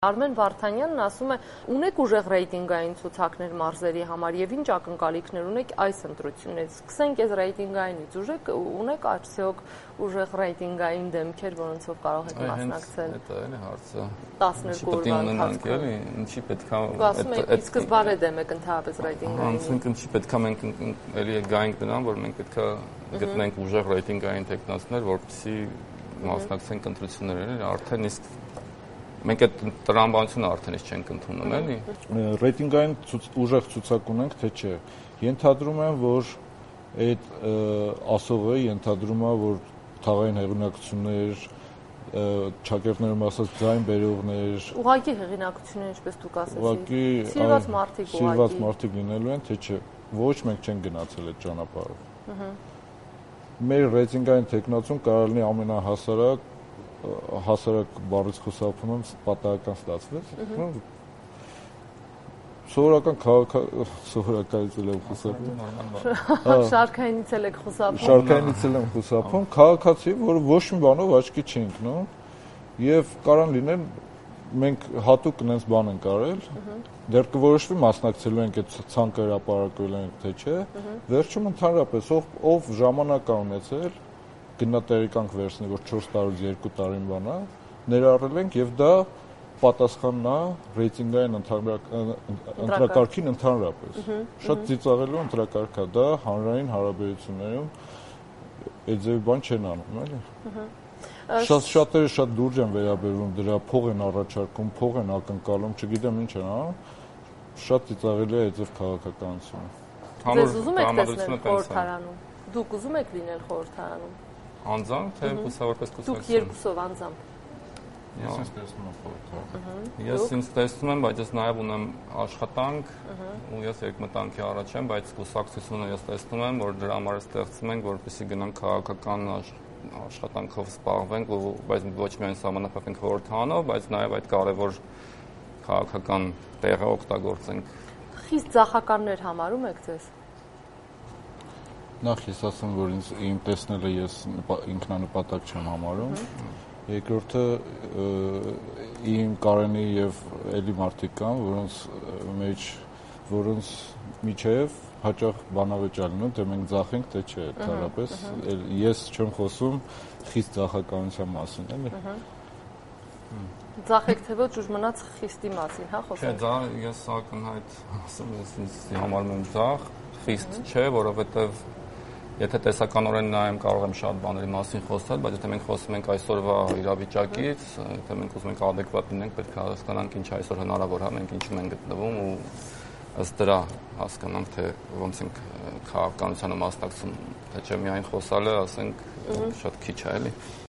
Արմեն Վարդանյանն ասում է, ունեք ուժեղ ռեյտինգային ցուցակներ մարզերի համար եւ ինչ ակնկալիքներ ունեք այս ընտրություններից։ Սկսենք այս ռեյտինգայինից, ունեք արդյոք ուժեղ ռեյտինգային դեմքեր, որոնցով կարող եք մասնակցել։ Դա էլի հարցը։ 12 օրվա ընթացքում ինչի պետքա ասում եք, իսկ սկզբարե դեմ եք ընդհանրապես ռեյտինգային։ Ասենք ինչի պետքա մենք էլի գայինք դրան, որ մենք պետքա գտնենք ուժեղ ռեյտինգային տեխնացիներ, որպեսզի մասնակցենք ընտրություններին, արդեն իսկ մենք այդ տրամաբանությունը արդեն չենք ընդունում, էլի։ Ռեյտինգային ուժեղ ցուցակ ունենք, թե չէ։ Ենթադրում եմ, որ այդ ասողը ենթադրում է, որ թաղային հեղինակություններ, ճակերտներում ասած ձայն բերողներ, ուղղակի հեղինակություններ, ինչպես դուք ասացիք։ Ուղղակի սիրված մարդիկ լինելու են, թե չէ։ Ոչ, մենք չենք գնացել այդ ճանապարհով։ Մեր ռեյտինգային տեխնացիոն կարող լինի ամենահասարակ բառից խուսափում եմ պատահական ստացվեց։ Սովորականից էլ եմ խուսափում։ Շարքայինից էլ եք խուսափում։ Շարքայինից էլ եմ խուսափում, քաղաքացի, որը ոչ մի բանով աչքի չի ընկնում, եւ կարան լինեն մենք հատուկ նենց բան ենք արել, դեռ կորոշվի մասնակցելու ենք այդ ցանկը հրապարակել ենք, թե չէ, վերջում ընդհանրապես ով ժամանակ ունեցել գնահատականք վերցնի, որ 4 տարուց 2 տարին բանա, ներառել ենք եւ դա պատասխանն է ռեյտինգային ընտրակարգին ընդհանրապես։ Շատ ծիծաղելու ընտրակարգ է դա հանրային հարաբերություններում այդ ձեւի բան չեն անում, էլի։ Շատերը շատ դուրջ են վերաբերվում դրա, փող են առաջարկում, փող են ակնկալում, չգիտեմ ինչ են անում, շատ ծիծաղելի է այդ ձև քաղաքականությունը։ Ձեզ ուզում եք տեսնել խորհրդարանում։ Դուք ուզում եք լինել խորհրդարանում։ Անձամբ թե որպես կուսակցություն։ Դուք երկուսով անձամբ։ Ես ինձ տեսնում եմ խորհրդարանում։ Ես ինձ տեսնում եմ, բայց ես նաև ունեմ աշխատանք ու ես երկմտանքի առաջ եմ, բայց կուսակցությունը ես տեսնում եմ, որ դրա համար ստեղծում ենք, որպեսզի գնանք քաղաքական աշխատանքով զբաղվենք, բայց ոչ միայն սահմանափակենք խորհրդարանով, բայց նաև այդ կարևոր քաղաքական տեղը օգտագործենք։ Խիստ ձախականներ համարում եք ձեզ։ Նախ ես ասեմ, որ իմ տեսնելը ես ինքնանպատակ չեմ համարում։ Երկրորդը իմ Կարենի եւ էլի մարդիկ կան, որոնց միջև հաճախ բանավեճ լինում, թե մենք ձախենք, թե չէ, ընդհանրապես ես չեմ խոսում խիստ ձախականության մասին, էլի։ Ձախեք թե ոչ ուժ մնաց խիստի մասին, հա, խոսենք։ Չէ, դա ես ակնհայտ ասում եմ, ինձ համարում եմ ձախ, խիստ չէ, որովհետեւ եթե տեսականորեն նայեմ, կարող եմ շատ բաների մասին խոսել, բայց եթե մենք խոսում ենք այսօրվա իրավիճակից, եթե մենք ուզում ենք adekvat լինենք, պետք է հասկանանք ինչ այսօր հնարավոր է, մենք ինչում ենք գտնվում ու ըստ դրա հասկանանք, թե ոնց ենք քաղաքականությանը մասնակցում, թե չէ միայն խոսալը, ասենք, շատ քիչ է, էլի։